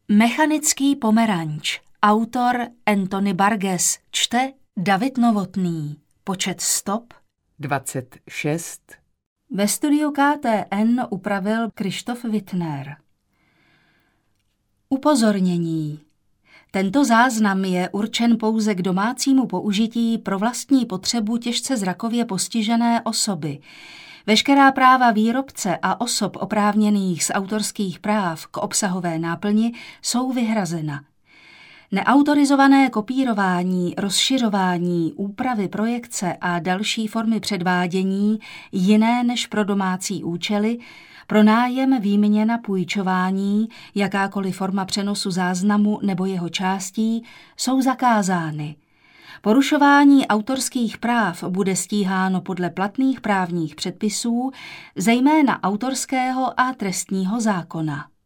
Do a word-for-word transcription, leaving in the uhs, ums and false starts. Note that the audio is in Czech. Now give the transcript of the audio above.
Mechanický pomeranč. Autor Anthony Burgess. Čte David Novotný. Počet stop dvacet šest. Ve studiu K T N upravil Krištof Wittner. Upozornění. Tento záznam je určen pouze k domácímu použití pro vlastní potřebu těžce zrakově postižené osoby. Veškerá práva výrobce a osob oprávněných z autorských práv k obsahové náplni jsou vyhrazena. Neautorizované kopírování, rozšiřování, úpravy projekce a další formy předvádění jiné než pro domácí účely, pronájem, výměna, půjčování, jakákoliv forma přenosu záznamu nebo jeho částí jsou zakázány. Porušování autorských práv bude stíháno podle platných právních předpisů, zejména autorského a trestního zákona.